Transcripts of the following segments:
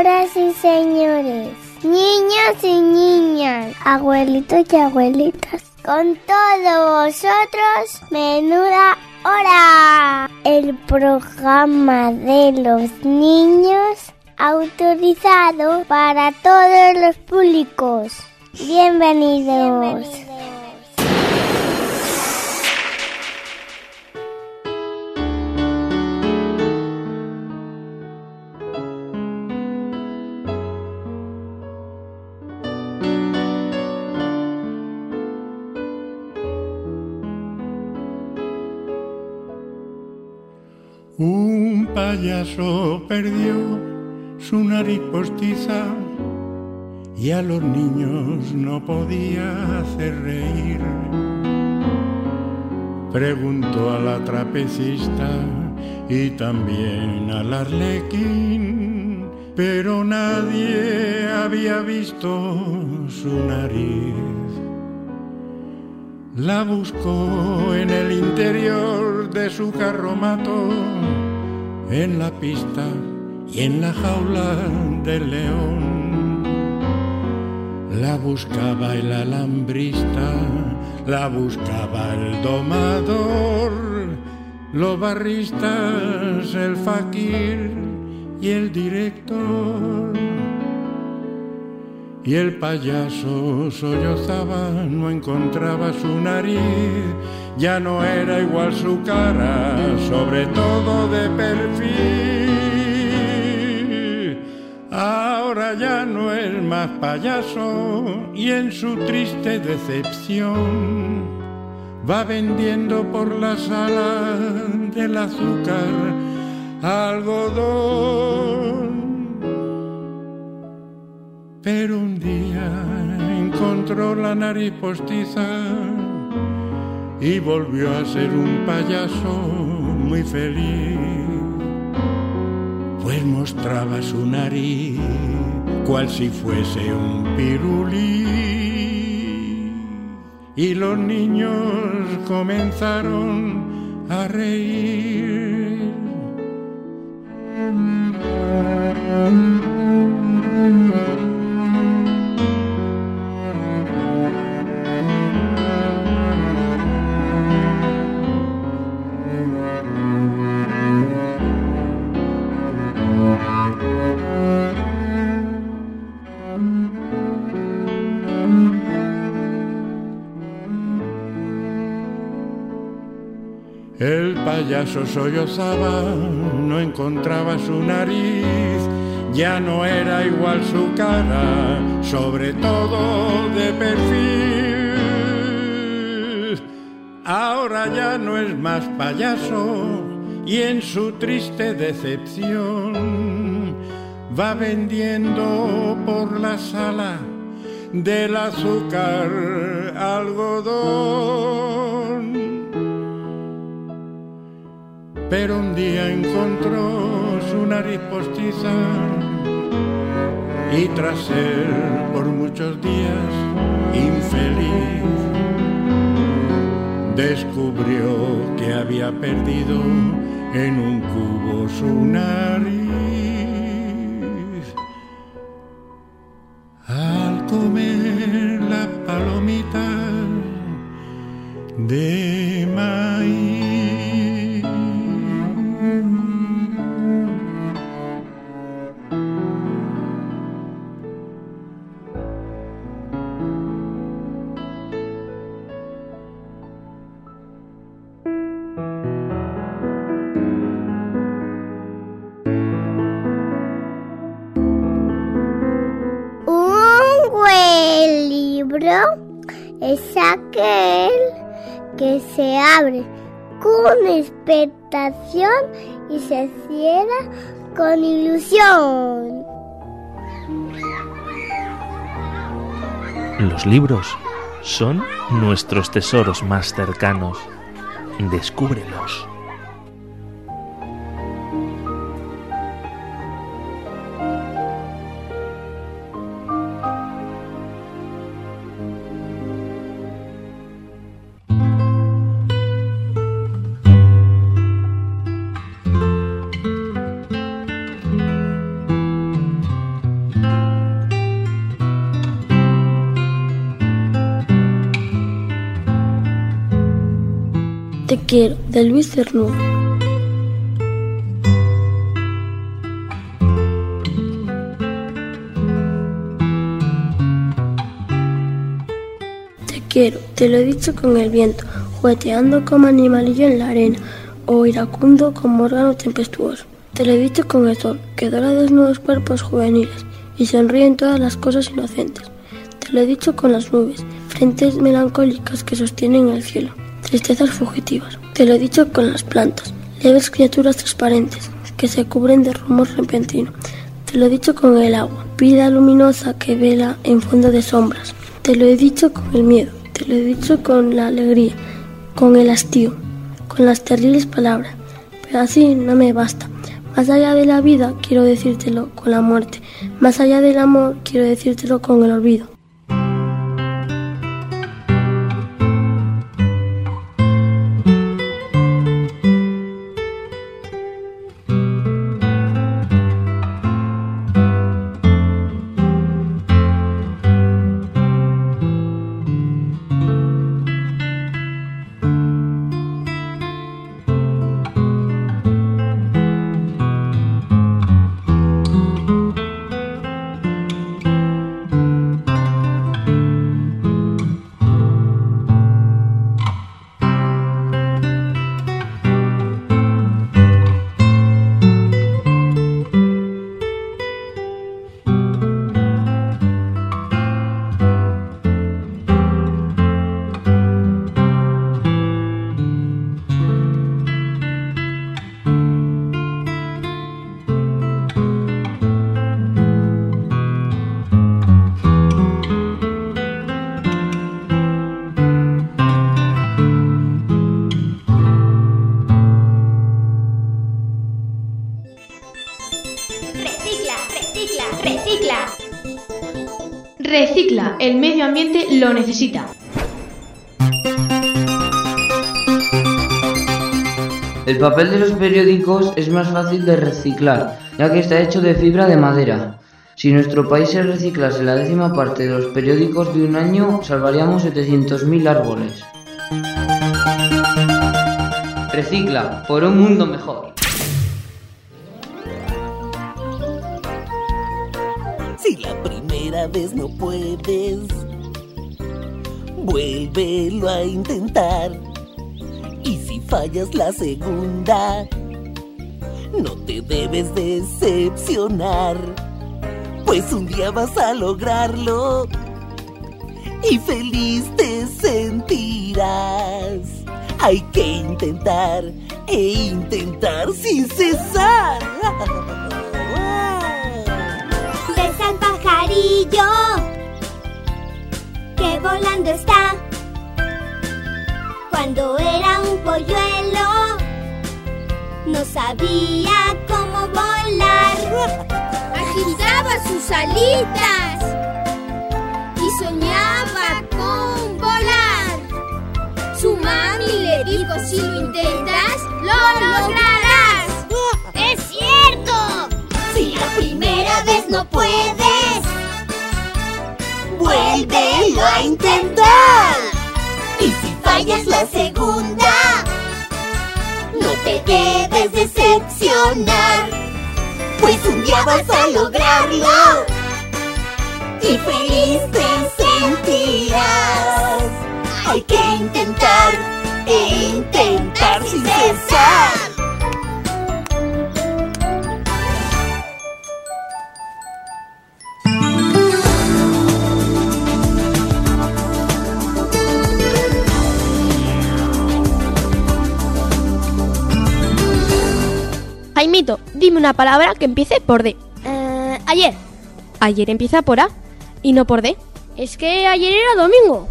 Señoras y señores, niños y niñas, abuelitos y abuelitas, con todos vosotros, Menuda Hora, el programa de los niños autorizado para todos los públicos. Bienvenidos. Un payaso perdió su nariz postiza y a los niños no podía hacer reír. Preguntó a la trapecista y también al arlequín, pero nadie había visto su nariz. La buscó en el interior de su carromato, en la pista y en la jaula del león. La buscaba el alambrista, la buscaba el domador, los barristas, el faquir y el director. Y el payaso sollozaba, no encontraba su nariz, ya no era igual su cara, sobre todo de perfil. Ahora ya no es más payaso y en su triste decepción va vendiendo por la sala del azúcar algodón. Pero un día encontró la nariz postiza y volvió a ser un payaso muy feliz, pues mostraba su nariz cual si fuese un pirulí. Y los niños comenzaron a reír. El payaso sollozaba, no encontraba su nariz, ya no era igual su cara, sobre todo de perfil. Ahora ya no es más payaso y en su triste decepción va vendiendo por la sala del azúcar algodón. Pero un día encontró su nariz postiza y tras ser por muchos días infeliz, descubrió que había perdido en un cubo su nariz. Al comer la palomita de maíz. Es aquel que se abre con expectación y se cierra con ilusión. Los libros son nuestros tesoros más cercanos. Descúbrelos. Te quiero, de Luis Cernuda. Te quiero, te lo he dicho con el viento, jugueteando como animalillo en la arena, o iracundo como órgano tempestuoso. Te lo he dicho con el sol, que dora desnudos cuerpos juveniles, y sonríen todas las cosas inocentes. Te lo he dicho con las nubes, frentes melancólicas que sostienen el cielo, tristezas fugitivas. Te lo he dicho con las plantas, leves criaturas transparentes, que se cubren de rumor repentino. Te lo he dicho con el agua, vida luminosa que vela en fondo de sombras. Te lo he dicho con el miedo, te lo he dicho con la alegría, con el hastío, con las terribles palabras. Pero así no me basta. Más allá de la vida quiero decírtelo con la muerte. Más allá del amor quiero decírtelo con el olvido. Recicla, el medio ambiente lo necesita. El papel de los periódicos es más fácil de reciclar, ya que está hecho de fibra de madera. Si nuestro país se reciclase la 10ª parte de los periódicos de un año, salvaríamos 700.000 árboles. Recicla, por un mundo mejor. Si la primera vez no puedes, vuélvelo a intentar. Y si fallas la segunda, no te debes decepcionar, pues un día vas a lograrlo y feliz te sentirás. Hay que intentar e intentar sin cesar. ¿Ves al pajarillo que volando está? Cuando era un polluelo no sabía cómo volar. Agitaba sus alitas y soñaba con volar. Su mami le dijo: si lo intentas, lo lograrás. ¡Es cierto! Si la primera vez no puedes, vuélvelo a intentar. Y si fallas la segunda, no te debes decepcionar, pues un día vas a lograrlo y feliz te sentirás. Hay que intentar e intentar sin cesar. Jaimito, dime una palabra que empiece por D. Ayer. Ayer empieza por A y no por D. Es que ayer era domingo.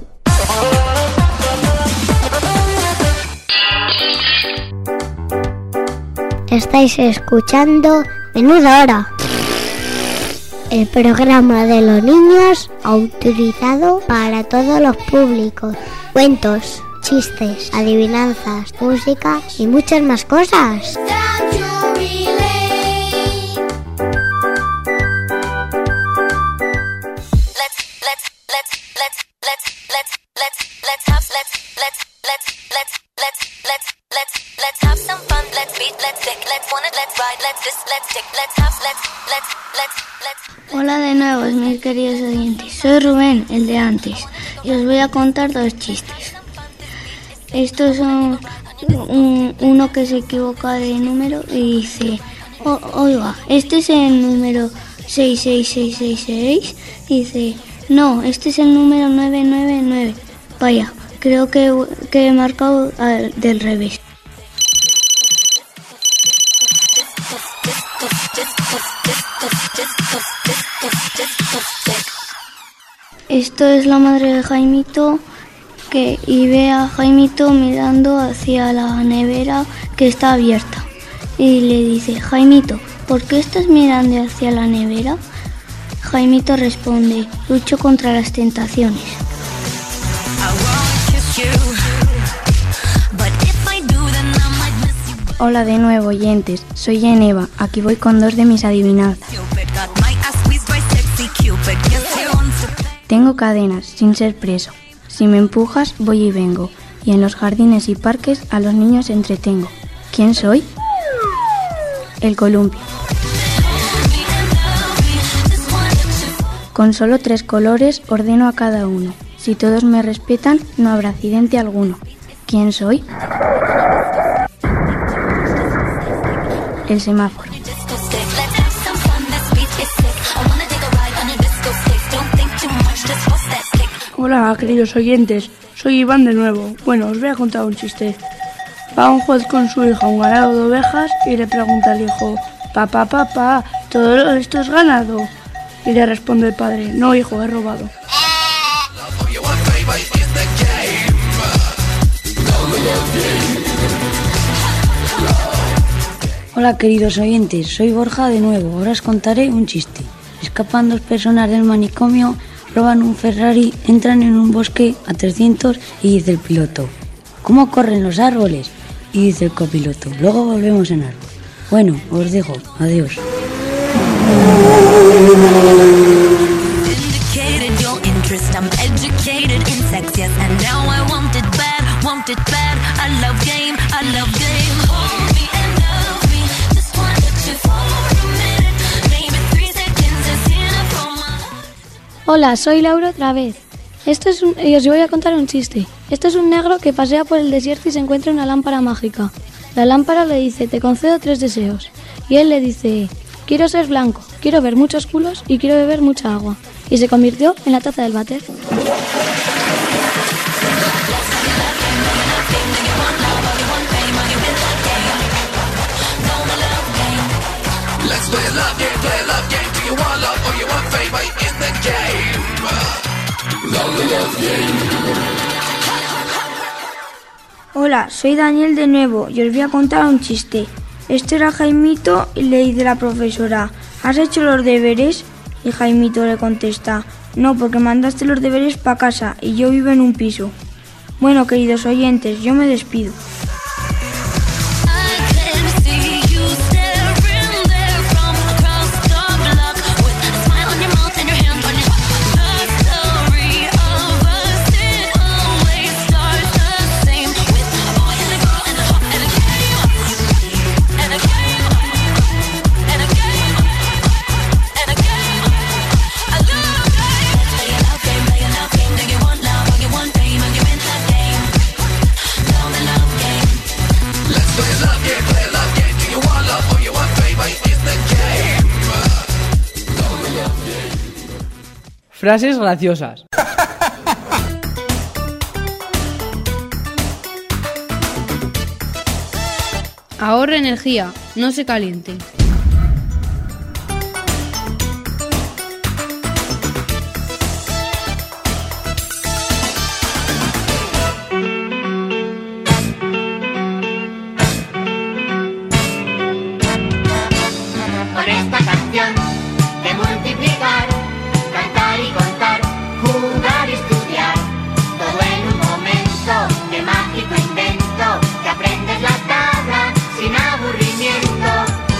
Estáis escuchando Menuda Hora, el programa de los niños autorizado para todos los públicos. Cuentos, chistes, adivinanzas, música y muchas más cosas. Let's Hola de nuevo, mis queridos oyentes. Soy Rubén, el de antes, y os voy a contar 2 chistes. Estos son uno que se equivoca de número y dice: oiga, este es el número 66666. Y dice: no, este es el número 999. Vaya, creo que he marcado del revés. Esto es la madre de Jaimito y ve a Jaimito mirando hacia la nevera que está abierta. Y le dice: Jaimito, ¿por qué estás mirando hacia la nevera? Jaimito responde: lucho contra las tentaciones. Hola de nuevo, oyentes. Soy Geneva. Aquí voy con 2 de mis adivinanzas. Tengo cadenas, sin ser preso. Si me empujas, voy y vengo. Y en los jardines y parques a los niños entretengo. ¿Quién soy? El columpio. Con solo 3 colores ordeno a cada uno. Si todos me respetan, no habrá accidente alguno. ¿Quién soy? El semáforo. Hola, queridos oyentes, soy Iván de nuevo. Bueno, os voy a contar un chiste. Va un juez con su hija a un ganado de ovejas y le pregunta al hijo: papá, ¿todo esto es ganado? Y le responde el padre: no, hijo, he robado. Hola, queridos oyentes, soy Borja de nuevo. Ahora os contaré un chiste. Escapan 2 personas del manicomio, roban un Ferrari, entran en un bosque a 300 y dice el piloto: ¿cómo corren los árboles? Y dice el copiloto: luego volvemos en árbol. Bueno, os dejo. Adiós. Hola, soy Laura otra vez. Y os voy a contar un chiste. Esto es un negro que pasea por el desierto y se encuentra una lámpara mágica. La lámpara le dice: te concedo 3 deseos. Y él le dice: quiero ser blanco, quiero ver muchos culos y quiero beber mucha agua. Y se convirtió en la taza del váter. Hola, soy Daniel de nuevo y os voy a contar un chiste. Este era Jaimito y le dice la profesora: ¿has hecho los deberes? Y Jaimito le contesta: no, porque mandaste los deberes para casa y yo vivo en un piso. Bueno, queridos oyentes, yo me despido. Frases graciosas. Ahorra energía, no se caliente. Con esta canción de multiplicar, cantar y contar, jugar y estudiar, todo en un momento de mágico invento, que aprendes la tabla sin aburrimiento.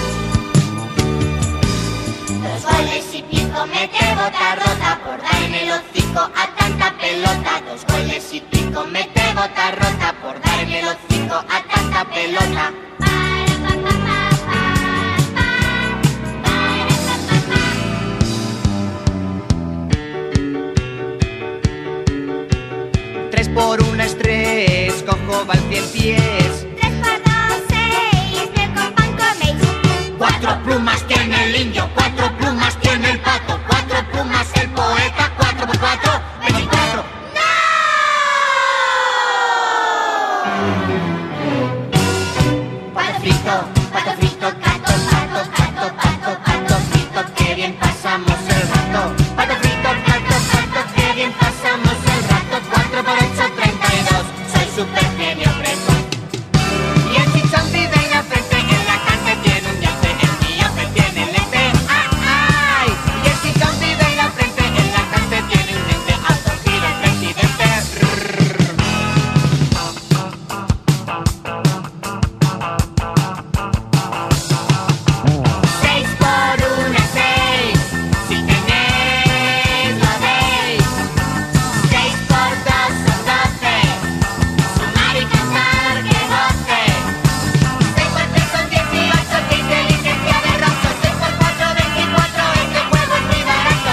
2 goles y pico mete bota rota por dar en el hocico a tanta pelota. 2 goles y pico mete bota rota por dar en el hocico a tanta pelota. por 1 es 3, cojo va al 100 pies. 3 por 2, 6, miel con pan coméis. 4 plumas tiene el indio, 4 plumas tiene el pato, 4 plumas el poeta, 4 por 4, 24. ¡No! Pato frito, gato, pato, pato, pato, pato frito, qué bien pasamos el rato. Pato frito, pato, qué bien pasamos el rato. 4 por 8, 32, soy super genio preto. Y el chichón vive en la frente, en la cante tiene un diente, el miope tiene lente, ¡ay! Y el chichón vive en la frente, en la cante tiene un diente, autogiro el presidente. 6 por 1 es 6, si tenéis lo veis. 6 por 2 son 12, sumar y cantar que goce. 6 por 3 son 18, qué inteligencia de rojo. 6 por 4, 24, este juego es muy barato.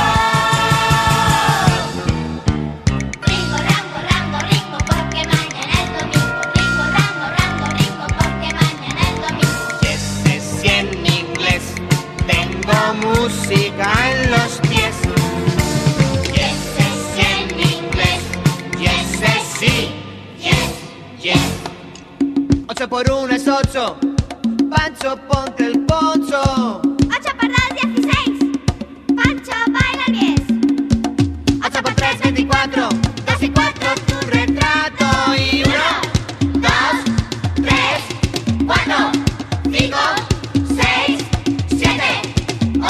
Ringo, rango, rango, ringo, porque mañana es domingo. Ringo, rango, rango, ringo, porque mañana es domingo. Yes, sí en inglés, tengo música en los pies. Yes, sí en inglés, yes, sí, yes, yes. 8 por 1 es 8, Pancho ponte el poncho. 8 por 2, 16, Pancho baila el 10. 8 por 3, 24, 2 y 4 tu retrato. Y 1, 2, 3, 4, 5, 6, 7, 8.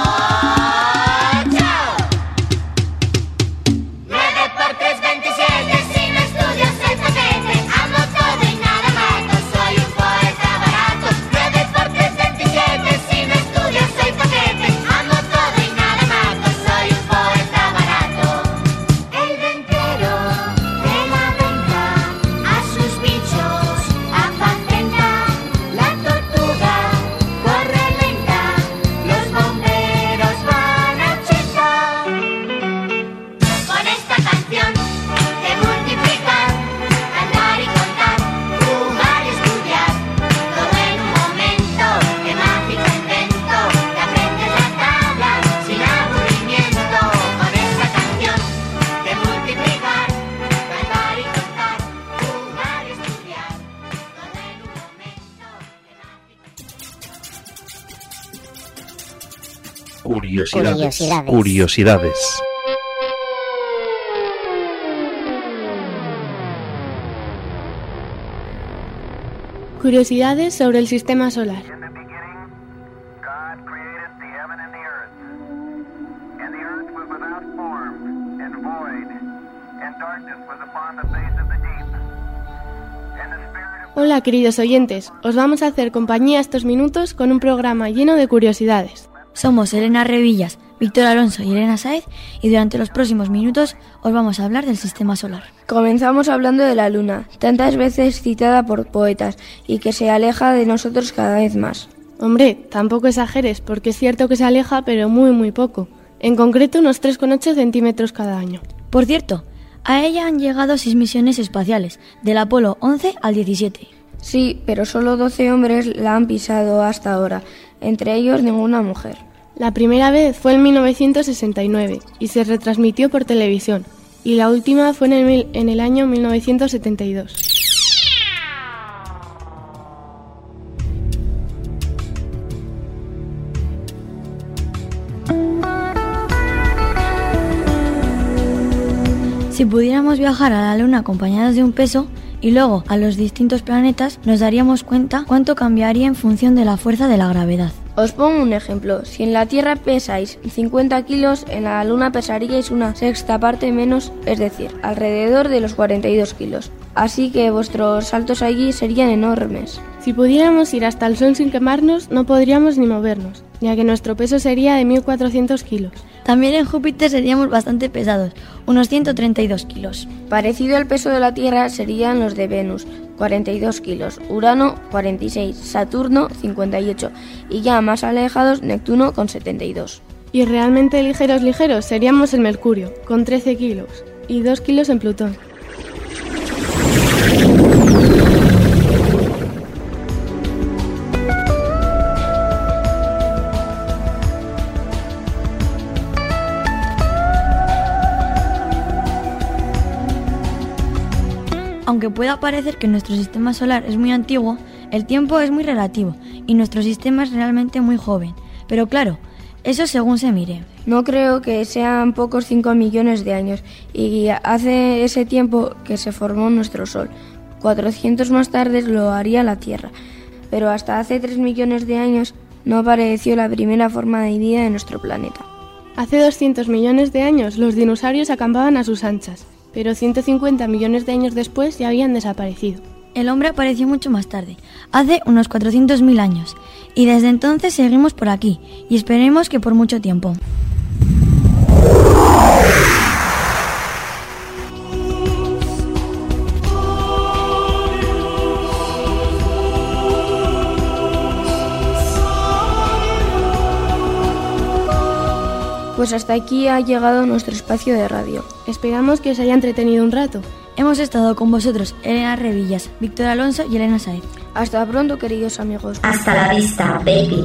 9 por 3, 27, sin estudios soy paquete. Amo todo y nada mato, soy un poeta barato. 9 por 3, 27, sin estudios soy paquete. Amo todo y nada mato, soy un poeta barato. El ventero de la venta a sus bichos apacenta. La tortuga corre lenta, los bomberos van a 80. Con esta canción de multiplicar, cantar y contar, jugar y estudiar, todo en un momento, qué mágico invento, que aprendes la tabla sin aburrimiento. Con esta canción de multiplicar, cantar y contar, jugar y estudiar, todo en un momento, Curiosidades. Curiosidades sobre el sistema solar. Hola queridos oyentes, os vamos a hacer compañía estos minutos con un programa lleno de curiosidades. Somos Elena Revillas, Víctor Alonso y Elena Sáez y durante los próximos minutos os vamos a hablar del sistema solar. Comenzamos hablando de la Luna, tantas veces citada por poetas y que se aleja de nosotros cada vez más. Hombre, tampoco exageres, porque es cierto que se aleja, pero muy poco. En concreto, unos 3,8 centímetros cada año. Por cierto, a ella han llegado 6 misiones espaciales, del Apolo 11 al 17. Sí, pero solo 12 hombres la han pisado hasta ahora, entre ellos ninguna mujer. La primera vez fue en 1969 y se retransmitió por televisión, y la última fue en el año 1972. Si pudiéramos viajar a la Luna acompañados de un peso y luego a los distintos planetas, nos daríamos cuenta cuánto cambiaría en función de la fuerza de la gravedad. Os pongo un ejemplo. Si en la Tierra pesáis 50 kilos, en la Luna pesaríais una sexta parte menos, es decir, alrededor de los 42 kilos. Así que vuestros saltos allí serían enormes. Si pudiéramos ir hasta el Sol sin quemarnos, no podríamos ni movernos, ya que nuestro peso sería de 1.400 kilos. También en Júpiter seríamos bastante pesados, unos 132 kilos. Parecido al peso de la Tierra serían los de Venus, 42 kilos, Urano 46, Saturno 58 y ya más alejados Neptuno con 72. Y realmente ligeros seríamos el Mercurio, con 13 kilos y 2 kilos en Plutón. Aunque pueda parecer que nuestro sistema solar es muy antiguo, el tiempo es muy relativo y nuestro sistema es realmente muy joven. Pero claro, eso según se mire. No creo que sean pocos 5 millones de años y hace ese tiempo que se formó nuestro Sol. 400 más tarde lo haría la Tierra, pero hasta hace 3 millones de años no apareció la primera forma de vida de nuestro planeta. Hace 200 millones de años los dinosaurios acampaban a sus anchas, pero 150 millones de años después ya habían desaparecido. El hombre apareció mucho más tarde, hace unos 400.000 años, y desde entonces seguimos por aquí, y esperemos que por mucho tiempo. Pues hasta aquí ha llegado nuestro espacio de radio. Esperamos que os haya entretenido un rato. Hemos estado con vosotros, Elena Revillas, Víctor Alonso y Elena Saez. Hasta pronto, queridos amigos. Hasta la vista, baby.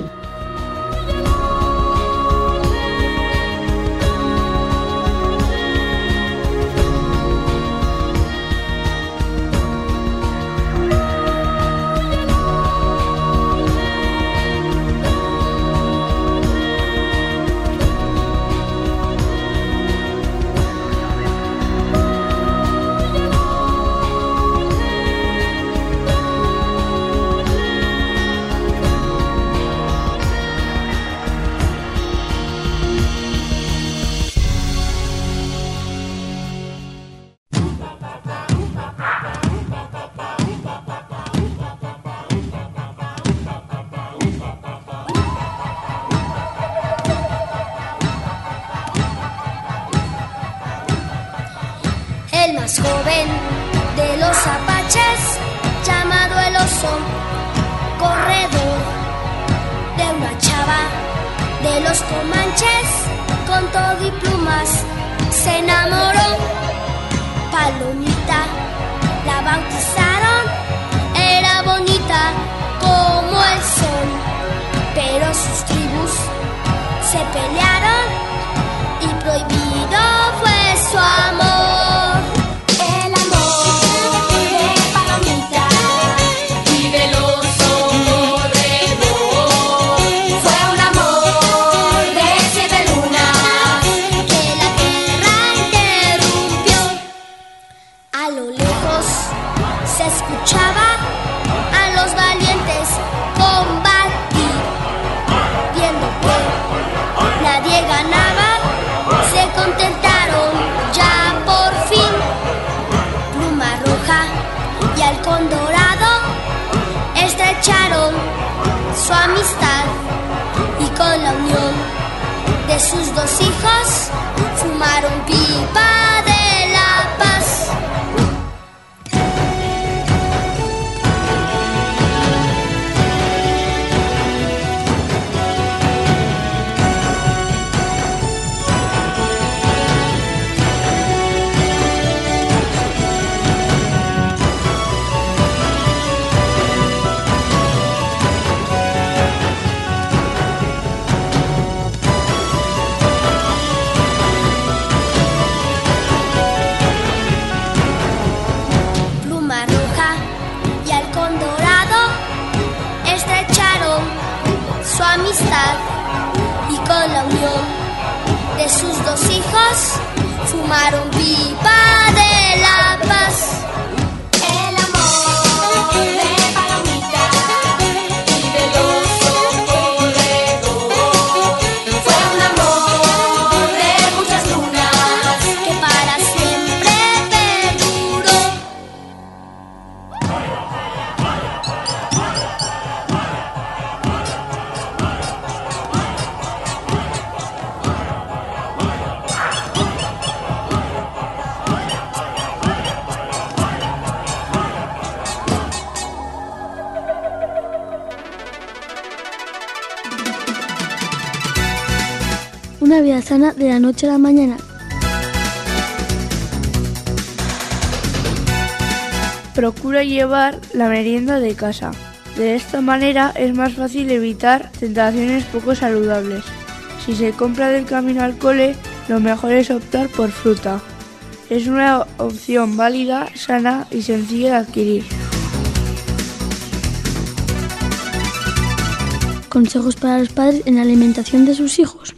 El más joven de los apaches, llamado el oso, corredor de una chava de los comanches, con todo y plumas se enamoró. Palomita la bautizaron, era bonita como el sol, pero sus tribus se pelearon y prohibido fue su amor. Su amistad y con la unión de sus dos hijos fumaron pipa de la paz. Y con la unión de sus dos hijos fumaron pipa de la paz. El amor de Palomita y del oso corredor fue un amor de muchas lunas que para siempre perduró. Una vida sana de la noche a la mañana. Procura llevar la merienda de casa. De esta manera es más fácil evitar tentaciones poco saludables. Si se compra del camino al cole, lo mejor es optar por fruta. Es una opción válida, sana y sencilla de adquirir. Consejos para los padres en la alimentación de sus hijos.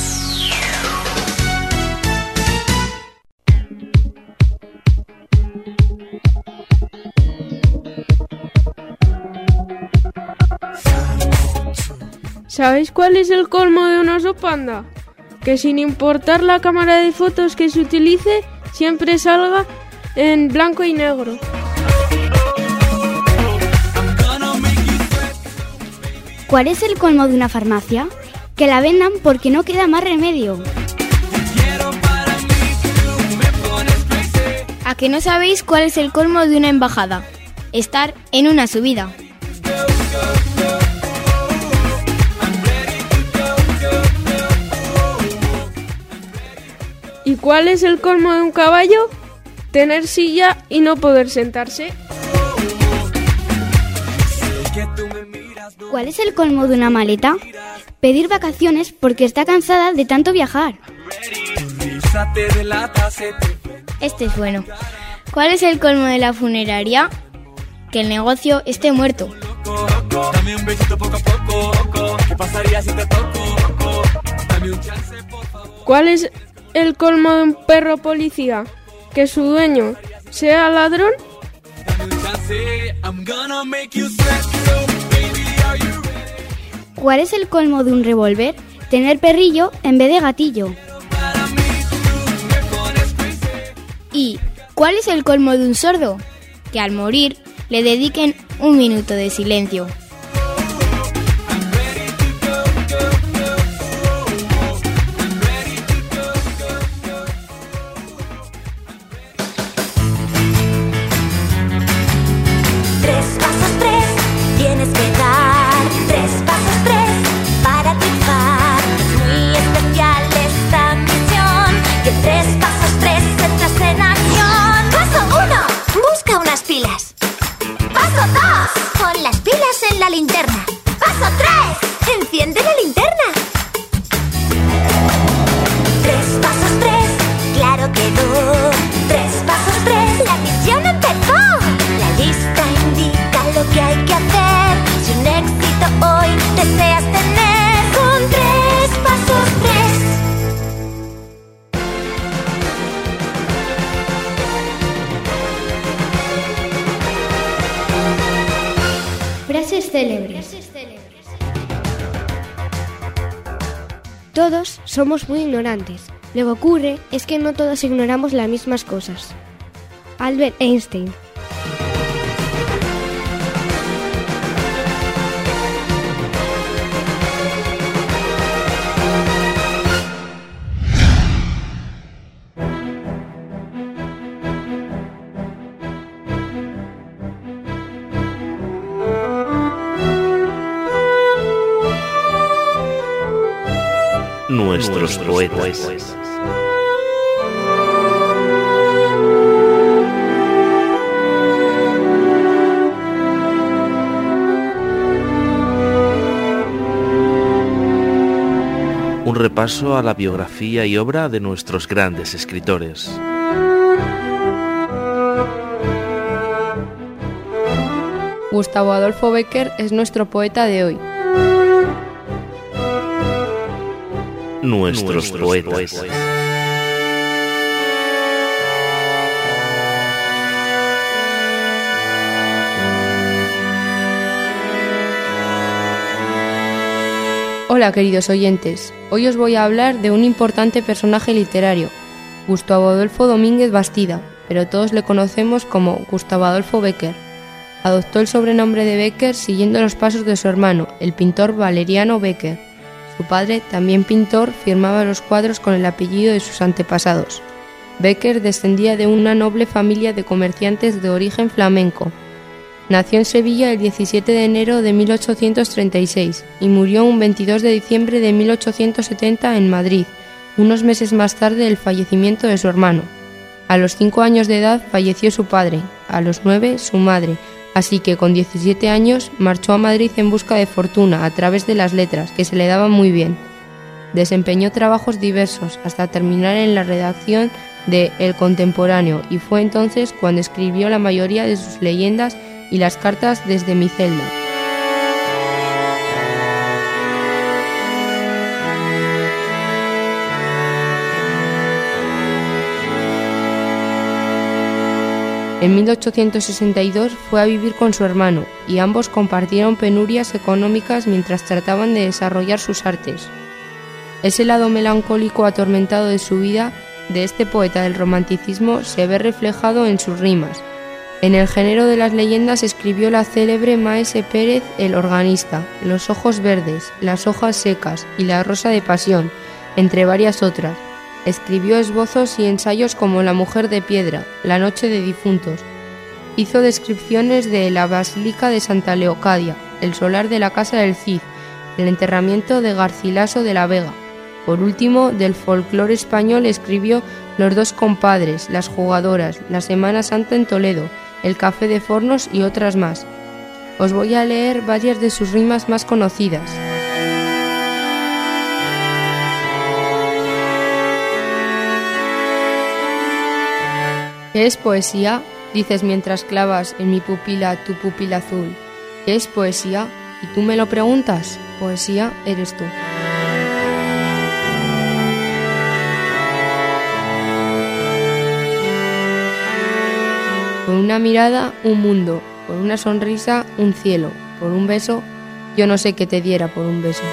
¿Sabéis cuál es el colmo de un oso panda? Que sin importar la cámara de fotos que se utilice, siempre salga en blanco y negro. ¿Cuál es el colmo de una farmacia? Que la vendan porque no queda más remedio. ¿A que no sabéis cuál es el colmo de una embajada? Estar en una subida. ¿Y cuál es el colmo de un caballo? Tener silla y no poder sentarse. ¿Cuál es el colmo de una maleta? Pedir vacaciones porque está cansada de tanto viajar. Este es bueno. ¿Cuál es el colmo de la funeraria? Que el negocio esté muerto. ¿Cuál es el colmo de un perro policía? Que su dueño sea ladrón. ¿Cuál es el colmo de un revólver? Tener perrillo en vez de gatillo. ¿Y cuál es el colmo de un sordo? Que al morir le dediquen un minuto de silencio. La linterna. Paso 3. Enciende la linterna. 3 pasos 3. Claro quedó. 3 pasos 3. La misión empezó. La lista indica lo que hay que hacer. Si un éxito hoy deseas tener, con 3 pasos 3. Frases célebres. Todos somos muy ignorantes. Lo que ocurre es que no todos ignoramos las mismas cosas. Albert Einstein. Nuestros poetas. Un repaso a la biografía y obra de nuestros grandes escritores. Gustavo Adolfo Bécquer es nuestro poeta de hoy. Nuestros poetas. Hola queridos oyentes, hoy os voy a hablar de un importante personaje literario, Gustavo Adolfo Domínguez Bastida, pero todos le conocemos como Gustavo Adolfo Bécquer. Adoptó el sobrenombre de Bécquer siguiendo los pasos de su hermano, el pintor Valeriano Bécquer. Su padre, también pintor, firmaba los cuadros con el apellido de sus antepasados. Bécquer descendía de una noble familia de comerciantes de origen flamenco. Nació en Sevilla el 17 de enero de 1836 y murió un 22 de diciembre de 1870 en Madrid, unos meses más tarde del fallecimiento de su hermano. A los 5 años de edad falleció su padre, a los 9 su madre, así que con 17 años marchó a Madrid en busca de fortuna a través de las letras, que se le daban muy bien. Desempeñó trabajos diversos hasta terminar en la redacción de El Contemporáneo, y fue entonces cuando escribió la mayoría de sus leyendas y las cartas desde mi celda. En 1862 fue a vivir con su hermano y ambos compartieron penurias económicas mientras trataban de desarrollar sus artes. Ese lado melancólico atormentado de su vida de este poeta del romanticismo se ve reflejado en sus rimas. En el género de las leyendas escribió la célebre Maese Pérez el organista, Los ojos verdes, Las hojas secas y La rosa de pasión, entre varias otras. Escribió esbozos y ensayos como La mujer de piedra, La noche de difuntos. Hizo descripciones de la Basílica de Santa Leocadia, el solar de la Casa del Cid, el enterramiento de Garcilaso de la Vega. Por último, del folclore español escribió Los dos compadres, Las jugadoras, La Semana Santa en Toledo, El café de Fornos y otras más. Os voy a leer varias de sus rimas más conocidas. ¿Qué es poesía? Dices mientras clavas en mi pupila tu pupila azul. ¿Qué es poesía? ¿Y tú me lo preguntas? Poesía eres tú. Por una mirada, un mundo. Por una sonrisa, un cielo. Por un beso, yo no sé qué te diera por un beso.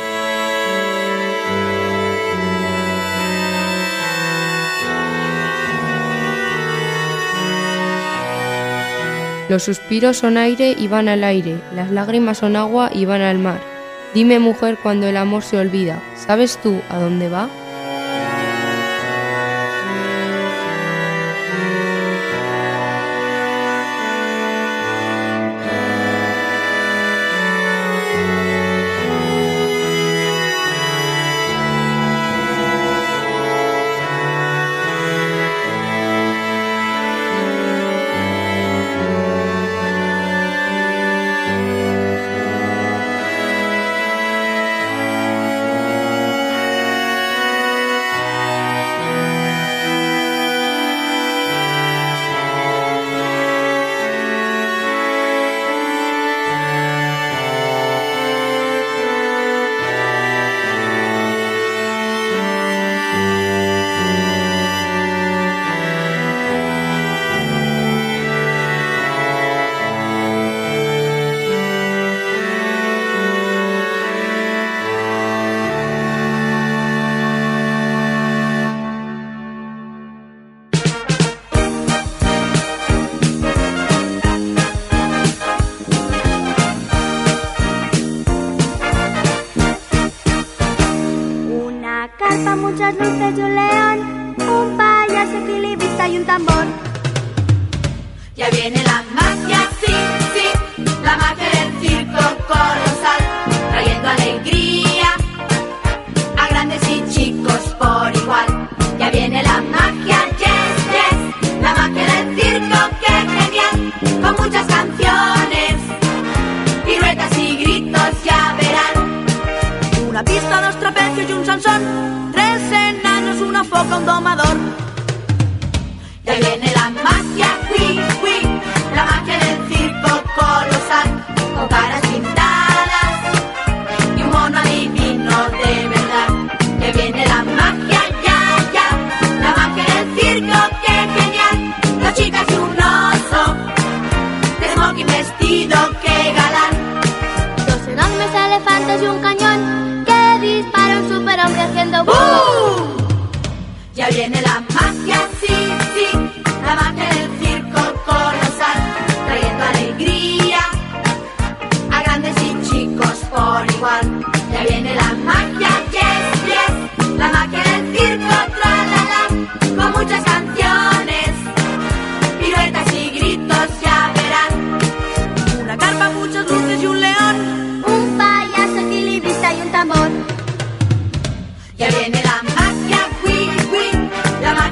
Los suspiros son aire y van al aire, las lágrimas son agua y van al mar. Dime, mujer, cuando el amor se olvida, ¿sabes tú a dónde va? Muchas luces y un león, un payaso equilibrista y un tambor. Ya viene la magia, sí, sí, la magia del circo colosal, trayendo alegría a grandes y chicos por igual. Ya viene la magia, yes, yes, la magia del circo, qué genial, con muchas canciones, piruetas y gritos, ya verán. Una pista, dos trapecios y un Sansón, una foca, un domador. Ya viene la magia, la magia del circo colosal, con caras pintadas y un mono adivino de verdad. Ya viene la magia, ya, la magia del circo, qué genial. Dos chicas y un oso, de smoking vestido, qué galán. Dos enormes elefantes y un cañón, que dispara un superhombre haciendo ¡boom! Ya viene la magia, sí, sí, la magia del circo colosal, trayendo alegría a grandes y chicos por igual. Ya viene la magia, yes, yes, la magia del circo, tra-la-la, con muchas canciones, piruetas y gritos, ya verán. Una carpa, muchas luces y un león, un payaso equilibrista y un tambor. Ya viene la magia, la magia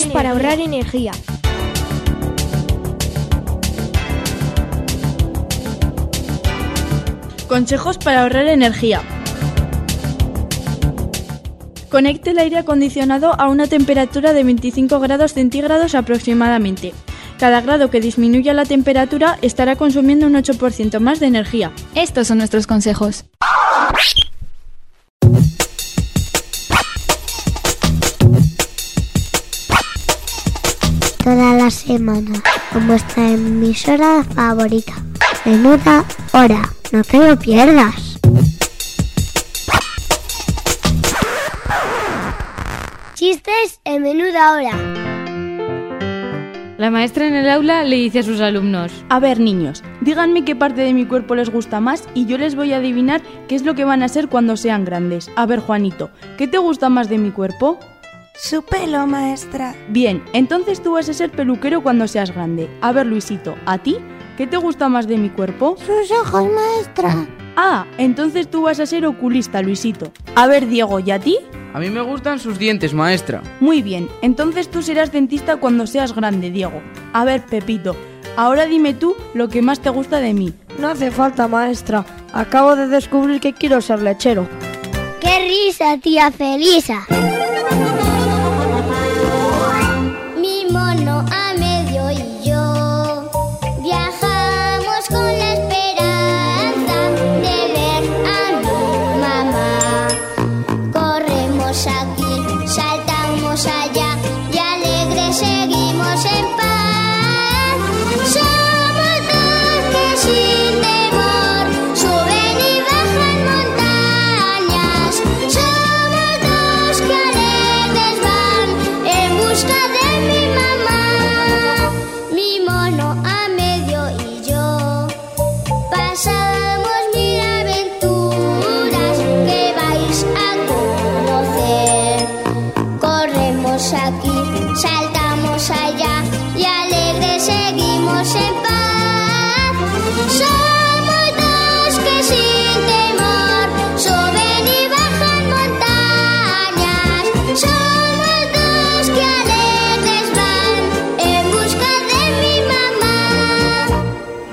para ahorrar energía. Consejos para ahorrar energía. Conecte el aire acondicionado a una temperatura de 25 grados centígrados aproximadamente. Cada grado que disminuya la temperatura estará consumiendo un 8% más de energía. Estos son nuestros consejos. Toda la semana con vuestra emisora favorita. Menuda hora, no te lo pierdas. Chistes en menuda hora. La maestra en el aula le dice a sus alumnos: A ver, niños, díganme qué parte de mi cuerpo les gusta más y yo les voy a adivinar qué es lo que van a ser cuando sean grandes. A ver, Juanito, ¿qué te gusta más de mi cuerpo? Su pelo, maestra. Bien, entonces tú vas a ser peluquero cuando seas grande. A ver, Luisito, ¿a ti? ¿Qué te gusta más de mi cuerpo? Sus ojos, maestra. Ah, entonces tú vas a ser oculista, Luisito. A ver, Diego, ¿y a ti? A mí me gustan sus dientes, maestra. Muy bien, entonces tú serás dentista cuando seas grande, Diego. A ver, Pepito, ahora dime tú lo que más te gusta de mí. No hace falta, maestra. Acabo de descubrir que quiero ser lechero. ¡Qué risa, tía Felisa! Mi mono a medio y yo viajamos con la esperanza de ver a mi mamá. Corremos aquí, saltamos allá y alegres seguimos en paz. Somos dos que sin temor suben y bajan montañas. Somos dos que alegres van en busca de mi mamá. Mi mono a medio y yo pasamos mil aventuras que vais a conocer. Corremos aquí, saltamos allá y alegres seguimos en paz. Somos dos que sin temor suben y bajan montañas. Somos dos que alegres van en busca de mi mamá.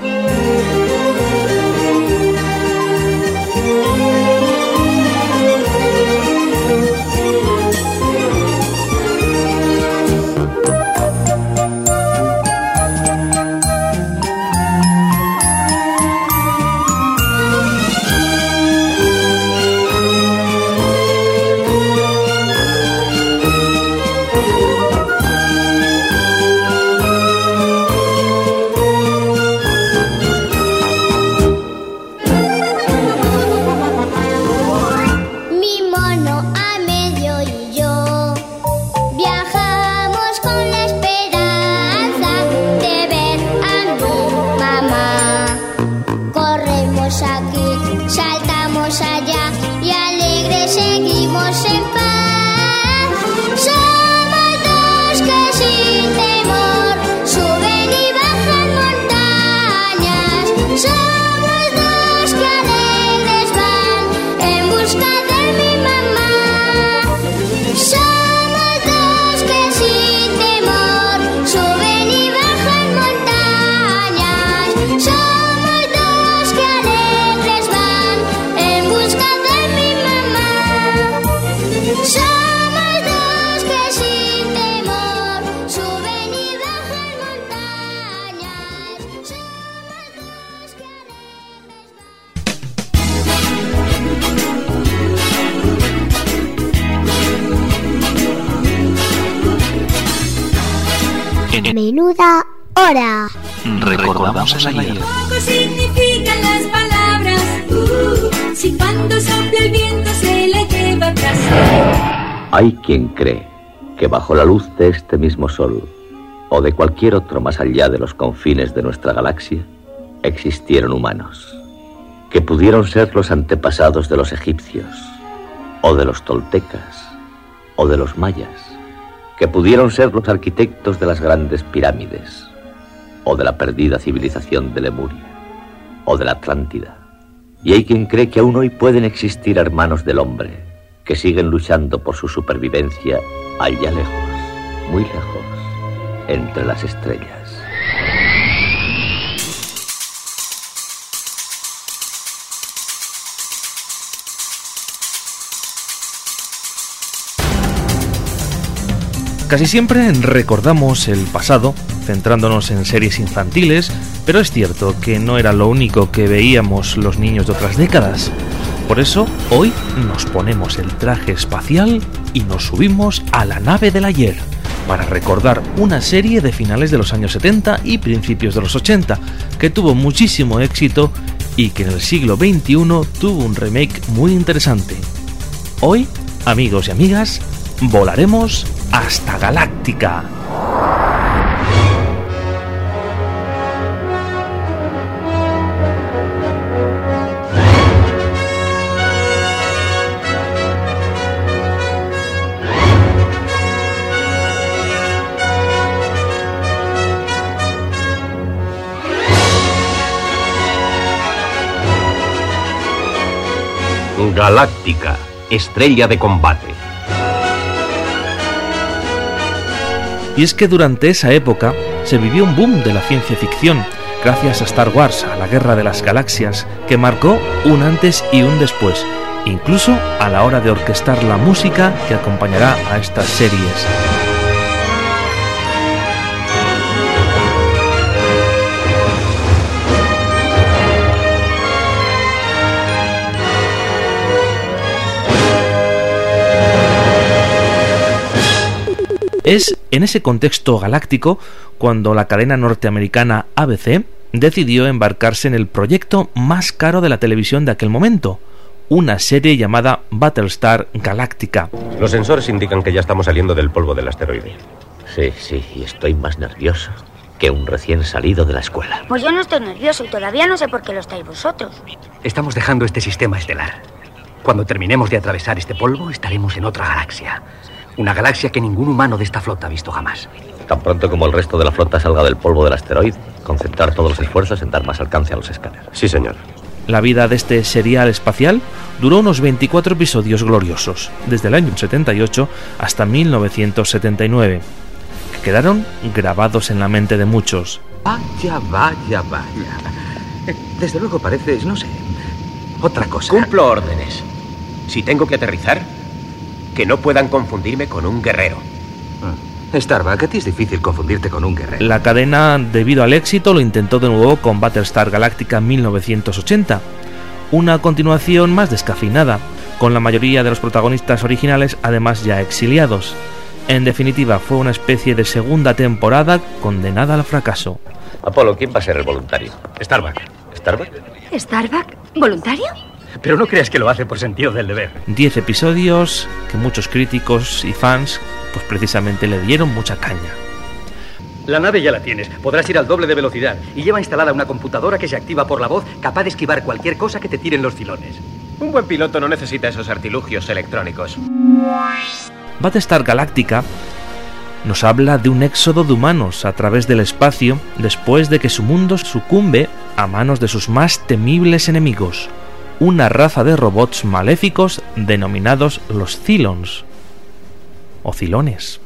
Mi mono a medio y yo viajamos con la esperanza de ver a mi mamá. Corremos aquí, saltamos allá y alegres seguimos en paz. Somos dos que sin temor suben y bajan montañas. Somos dos que alegres van en busca de mi mamá. Somos dos que sin temor suben y bajan montañas. Somos dos que alegres van en busca de mi mamá. Somos dos que sin temor suben y bajan montañas. Somos dos que Menuda hora. Recordamos esa ayer. Poco significan las palabras. Si cuando sopla el viento se le lleva tras él. Hay quien cree que bajo la luz de este mismo sol, o de cualquier otro más allá de los confines de nuestra galaxia, existieron humanos, que pudieron ser los antepasados de los egipcios, o de los toltecas, o de los mayas, que pudieron ser los arquitectos de las grandes pirámides, o de la perdida civilización de Lemuria, o de la Atlántida. Y hay quien cree que aún hoy pueden existir hermanos del hombre, que siguen luchando por su supervivencia allá lejos, muy lejos, entre las estrellas. Casi siempre recordamos el pasado, centrándonos en series infantiles, pero es cierto que no era lo único que veíamos los niños de otras décadas. Por eso, hoy nos ponemos el traje espacial y nos subimos a la nave del ayer, para recordar una serie de finales de los años 70 y principios de los 80, que tuvo muchísimo éxito y que en el siglo XXI tuvo un remake muy interesante. Hoy, amigos y amigas, volaremos hasta Galáctica. Galáctica, estrella de combate. Y es que durante esa época se vivió un boom de la ciencia ficción, gracias a Star Wars, a la Guerra de las Galaxias, que marcó un antes y un después, incluso a la hora de orquestar la música que acompañará a estas series. Es en ese contexto galáctico cuando la cadena norteamericana ABC decidió embarcarse en el proyecto más caro de la televisión de aquel momento, una serie llamada Battlestar Galactica. Los sensores indican que ya estamos saliendo del polvo del asteroide. Sí, y estoy más nervioso que un recién salido de la escuela. Pues yo no estoy nervioso y todavía no sé por qué lo estáis vosotros. Estamos dejando este sistema estelar. Cuando terminemos de atravesar este polvo, estaremos en otra galaxia. Una galaxia que ningún humano de esta flota ha visto jamás. Tan pronto como el resto de la flota salga del polvo del asteroide, concentrar todos los esfuerzos en dar más alcance a los escáneres. Sí, señor. La vida de este serial espacial duró unos 24 episodios gloriosos, desde el año 78 hasta 1979, que quedaron grabados en la mente de muchos. Vaya. Desde luego pareces, no sé, otra cosa. Cumplo órdenes. Si tengo que aterrizar, que no puedan confundirme con un guerrero. Starbuck, a ti es difícil confundirte con un guerrero. La cadena, debido al éxito, lo intentó de nuevo con Battlestar Galactica 1980, una continuación más descafeinada, con la mayoría de los protagonistas originales además ya exiliados. En definitiva, fue una especie de segunda temporada condenada al fracaso. Apolo, ¿quién va a ser el voluntario? Starbuck. ¿Starbuck? ¿Starbuck? ¿Voluntario? Pero no creas que lo hace por sentido del deber. 10 episodios que muchos críticos y fans pues precisamente le dieron mucha caña. La nave ya la tienes, podrás ir al doble de velocidad y lleva instalada una computadora que se activa por la voz, capaz de esquivar cualquier cosa que te tiren los filones. Un buen piloto no necesita esos artilugios electrónicos. Battlestar Galactica nos habla de un éxodo de humanos a través del espacio después de que su mundo sucumbe a manos de sus más temibles enemigos, una raza de robots maléficos denominados los Cylons, o Cilones.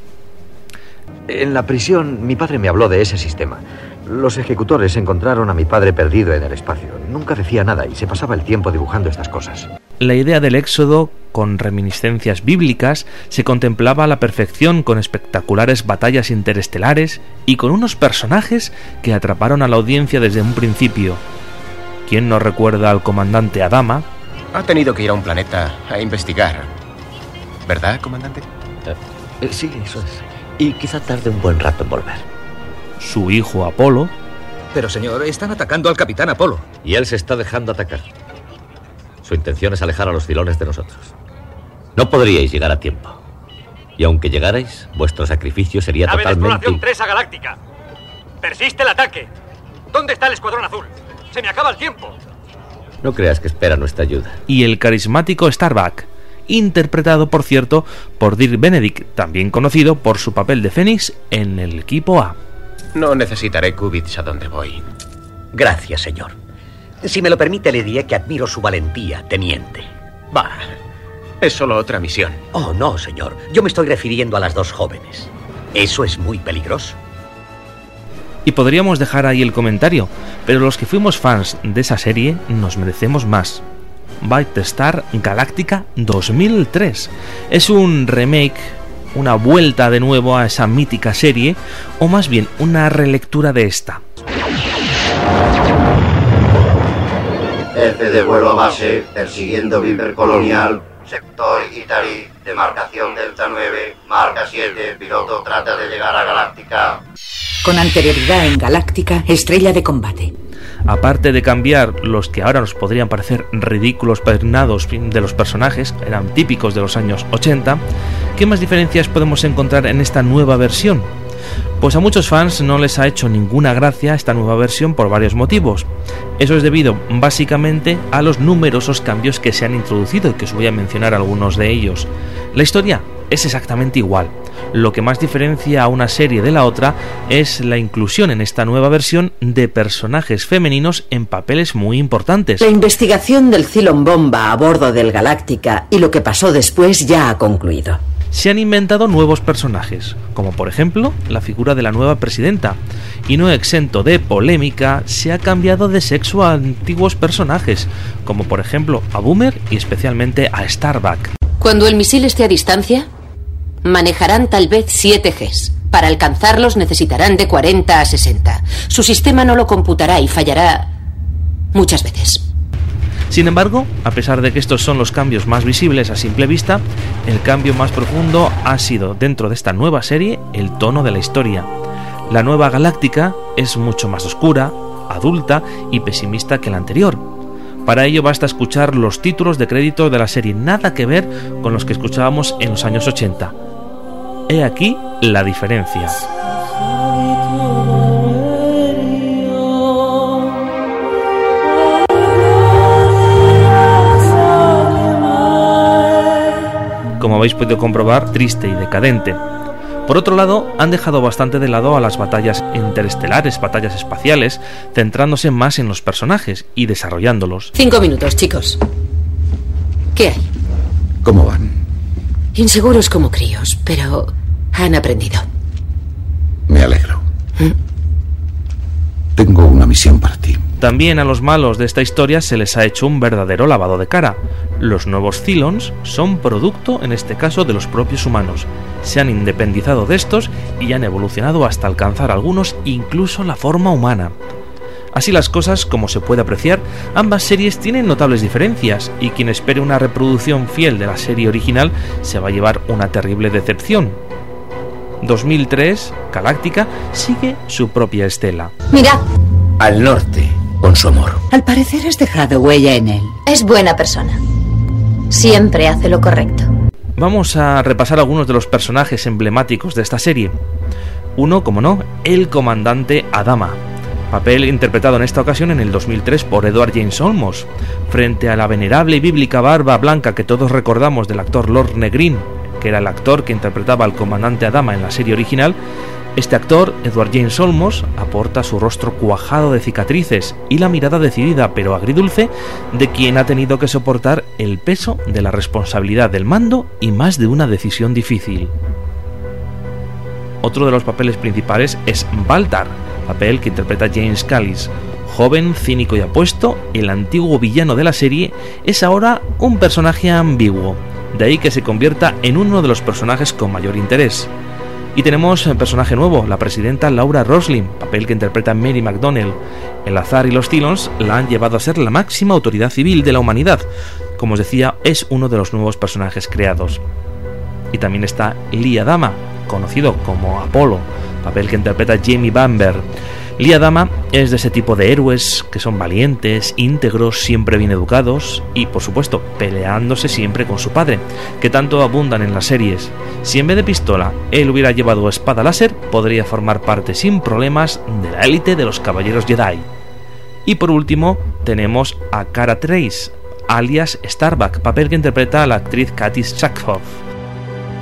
En la prisión, mi padre me habló de ese sistema. Los ejecutores encontraron a mi padre perdido en el espacio. Nunca decía nada y se pasaba el tiempo dibujando estas cosas. La idea del éxodo, con reminiscencias bíblicas, se contemplaba a la perfección con espectaculares batallas interestelares y con unos personajes que atraparon a la audiencia desde un principio. ¿Quién no recuerda al comandante Adama? Ha tenido que ir a un planeta a investigar. ¿Verdad, comandante? Sí, eso es. Y quizá tarde un buen rato en volver. Su hijo Apolo. Pero señor, están atacando al capitán Apolo. Y él se está dejando atacar. Su intención es alejar a los Cilones de nosotros. No podríais llegar a tiempo. Y aunque llegarais, vuestro sacrificio sería Nave totalmente... de exploración 3 a Galáctica. Persiste el ataque. ¿Dónde está el escuadrón azul? ¡Se me acaba el tiempo! No creas que espera nuestra ayuda. Y el carismático Starbuck, interpretado, por cierto, por Dirk Benedict, también conocido por su papel de Fénix en el equipo A. No necesitaré qubits a donde voy. Gracias, señor. Si me lo permite, le diré que admiro su valentía, teniente. Es solo otra misión. Oh, no, señor. Yo me estoy refiriendo a las dos jóvenes. Eso es muy peligroso. Y podríamos dejar ahí el comentario, pero los que fuimos fans de esa serie nos merecemos más. Battlestar Galactica 2003 es un remake, una vuelta de nuevo a esa mítica serie, o más bien una relectura de esta. F de vuelo a base, persiguiendo Viper Colonial, sector Itari, demarcación Delta 9, marca 7, piloto trata de llegar a Galáctica. Con anterioridad en Galáctica, estrella de combate. Aparte de cambiar los que ahora nos podrían parecer ridículos peinados de los personajes, eran típicos de los años 80, ¿qué más diferencias podemos encontrar en esta nueva versión? Pues a muchos fans no les ha hecho ninguna gracia esta nueva versión por varios motivos. Eso es debido básicamente a los numerosos cambios que se han introducido y que os voy a mencionar algunos de ellos. La historia es exactamente igual. Lo que más diferencia a una serie de la otra es la inclusión en esta nueva versión de personajes femeninos en papeles muy importantes. La investigación del Cylon Bomba a bordo del Galáctica y lo que pasó después ya ha concluido. Se han inventado nuevos personajes, como por ejemplo la figura de la nueva presidenta, y no exento de polémica, se ha cambiado de sexo a antiguos personajes, como por ejemplo a Boomer y especialmente a Starbuck. Cuando el misil esté a distancia, manejarán tal vez 7 Gs. Para alcanzarlos necesitarán de 40 a 60. Su sistema no lo computará y fallará muchas veces. Sin embargo, a pesar de que estos son los cambios más visibles a simple vista, el cambio más profundo ha sido, dentro de esta nueva serie, el tono de la historia. La nueva Galáctica es mucho más oscura, adulta y pesimista que la anterior. Para ello basta escuchar los títulos de crédito de la serie, nada que ver con los que escuchábamos en los años 80. He aquí la diferencia. Como habéis podido comprobar, triste y decadente. Por otro lado, han dejado bastante de lado a las batallas interestelares, batallas espaciales, centrándose más en los personajes y desarrollándolos. 5 minutos, chicos. ¿Qué hay? ¿Cómo van? Inseguros como críos, pero han aprendido. Me alegro. Tengo una misión para ti. También a los malos de esta historia se les ha hecho un verdadero lavado de cara. Los nuevos Cylons son producto, en este caso, de los propios humanos. Se han independizado de estos y han evolucionado hasta alcanzar algunos incluso la forma humana. Así las cosas, como se puede apreciar, ambas series tienen notables diferencias y quien espere una reproducción fiel de la serie original se va a llevar una terrible decepción. 2003, Galáctica sigue su propia estela. Mirad. Al norte, con su amor. Al parecer has dejado huella en él. Es buena persona. Siempre hace lo correcto. Vamos a repasar algunos de los personajes emblemáticos de esta serie. Uno, como no, el comandante Adama, papel interpretado en esta ocasión en el 2003 por Edward James Olmos, frente a la venerable y bíblica barba blanca que todos recordamos del actor Lord Negrin, que era el actor que interpretaba al comandante Adama en la serie original. Este actor, Edward James Olmos, aporta su rostro cuajado de cicatrices y la mirada decidida pero agridulce de quien ha tenido que soportar el peso de la responsabilidad del mando y más de una decisión difícil. Otro de los papeles principales es Baltar, papel que interpreta James Callis. Joven, cínico y apuesto, el antiguo villano de la serie es ahora un personaje ambiguo, de ahí que se convierta en uno de los personajes con mayor interés. Y tenemos un personaje nuevo, la presidenta Laura Roslin, papel que interpreta Mary McDonnell. El azar y los Cylons la han llevado a ser la máxima autoridad civil de la humanidad. Como os decía, es uno de los nuevos personajes creados. Y también está Lee Adama, conocido como Apolo, papel que interpreta Jamie Bamber. Lee Adama es de ese tipo de héroes que son valientes, íntegros, siempre bien educados y, por supuesto, peleándose siempre con su padre, que tanto abundan en las series. Si en vez de pistola él hubiera llevado espada láser, podría formar parte sin problemas de la élite de los Caballeros Jedi. Y por último, tenemos a Cara Trace, alias Starbuck, papel que interpreta a la actriz Katie Sackhoff.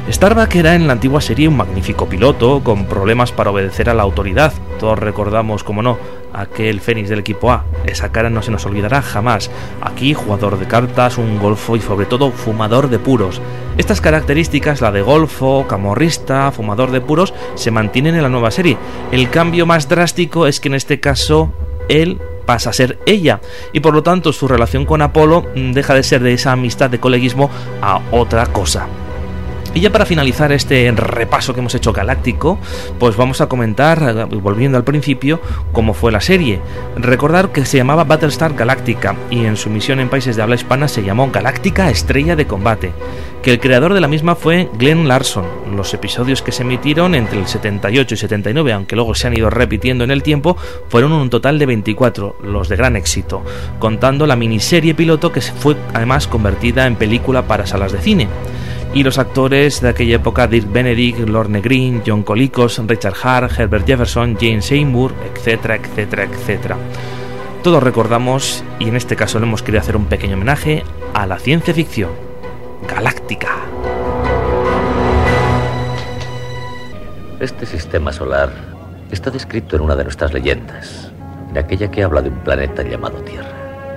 Starbuck era en la antigua serie un magnífico piloto con problemas para obedecer a la autoridad. Todos recordamos, como no, aquel Fénix del equipo A. Esa cara no se nos olvidará jamás. Aquí, jugador de cartas, un golfo y sobre todo fumador de puros. Estas características, la de golfo, camorrista, fumador de puros, se mantienen en la nueva serie. El cambio más drástico es que en este caso él pasa a ser ella y por lo tanto su relación con Apolo deja de ser de esa amistad de coleguismo a otra cosa. Y ya para finalizar este repaso que hemos hecho galáctico, pues vamos a comentar, volviendo al principio, cómo fue la serie. Recordar que se llamaba Battlestar Galactica y en su emisión en países de habla hispana se llamó Galáctica Estrella de Combate, que el creador de la misma fue Glenn Larson. Los episodios que se emitieron entre el 78 y 79, aunque luego se han ido repitiendo en el tiempo, fueron un total de 24, los de gran éxito, contando la miniserie piloto que fue además convertida en película para salas de cine. Y los actores de aquella época, Dirk Benedict, Lorne Greene, John Colicos, Richard Hart, Herbert Jefferson, Jane Seymour, etcétera, etcétera, etcétera. Todos recordamos, y en este caso le hemos querido hacer un pequeño homenaje a la ciencia ficción galáctica. Este sistema solar está descrito en una de nuestras leyendas, en aquella que habla de un planeta llamado Tierra.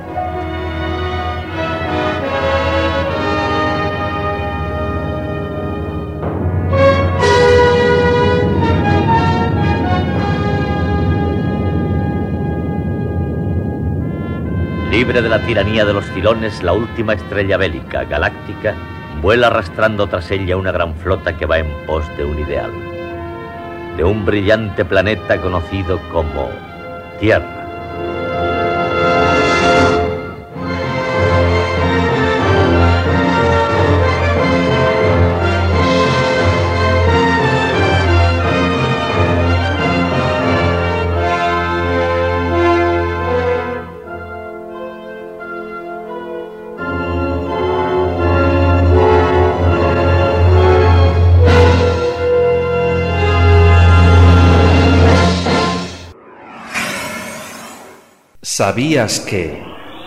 Libre de la tiranía de los filones, la última estrella bélica galáctica vuela arrastrando tras ella una gran flota que va en pos de un ideal, de un brillante planeta conocido como Tierra. ¿Sabías que?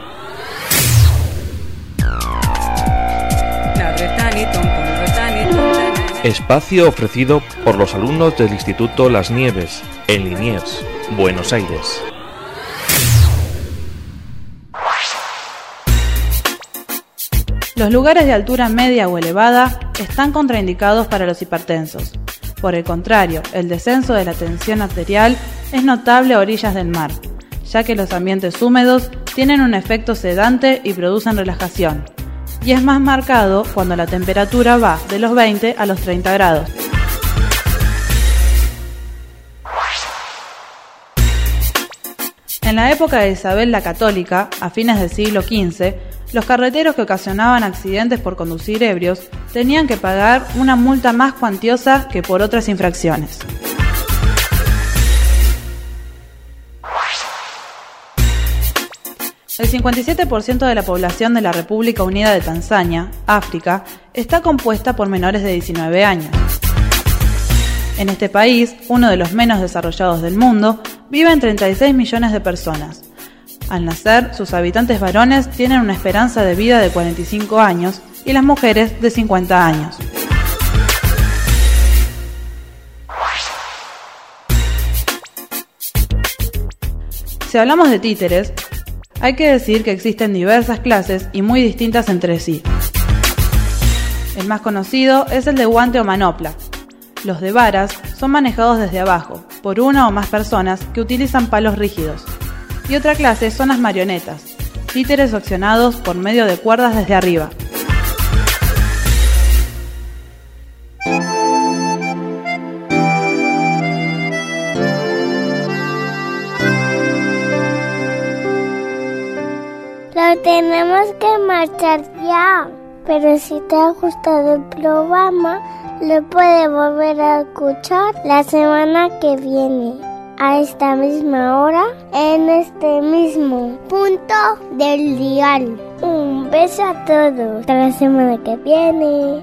Espacio ofrecido por los alumnos del Instituto Las Nieves, en Liniers, Buenos Aires. Los lugares de altura media o elevada están contraindicados para los hipertensos. Por el contrario, el descenso de la tensión arterial es notable a orillas del mar, ya que los ambientes húmedos tienen un efecto sedante y producen relajación, y es más marcado cuando la temperatura va de los 20 a los 30 grados. En la época de Isabel la Católica, a fines del siglo XV, los carreteros que ocasionaban accidentes por conducir ebrios tenían que pagar una multa más cuantiosa que por otras infracciones. El 57% de la población de la República Unida de Tanzania, África, está compuesta por menores de 19 años. En este país, uno de los menos desarrollados del mundo, viven 36 millones de personas. Al nacer, sus habitantes varones tienen una esperanza de vida de 45 años y las mujeres de 50 años. Si hablamos de títeres, hay que decir que existen diversas clases y muy distintas entre sí. El más conocido es el de guante o manopla. Los de varas son manejados desde abajo, por una o más personas que utilizan palos rígidos. Y otra clase son las marionetas, títeres accionados por medio de cuerdas desde arriba. Lo tenemos que marchar ya. Pero si te ha gustado el programa, lo puedes volver a escuchar la semana que viene, a esta misma hora, en este mismo punto del dial. Un beso a todos. Hasta la semana que viene.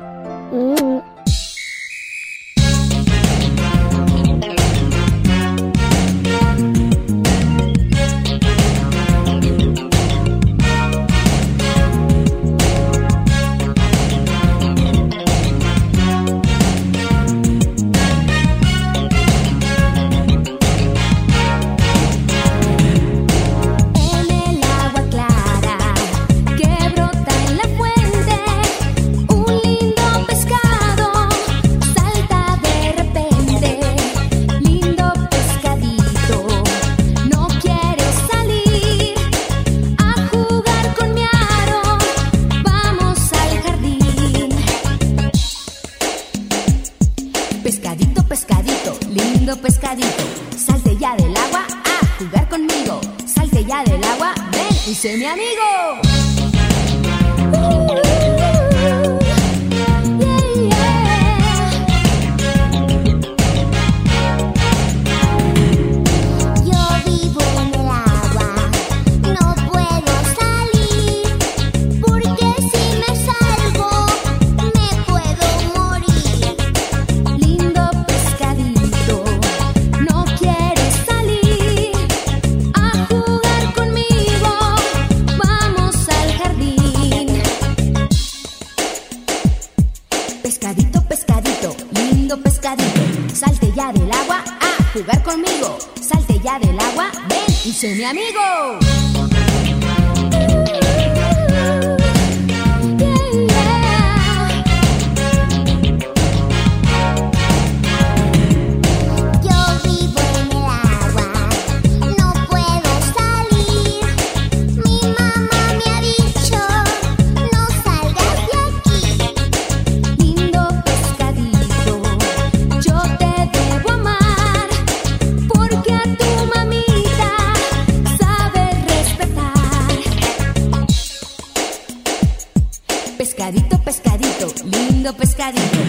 ya del agua, ven y sé mi amigo. Salte ya del agua a jugar conmigo. Salte ya del agua, ven y sé mi amigo. Pescadito, pescadito, lindo pescadito,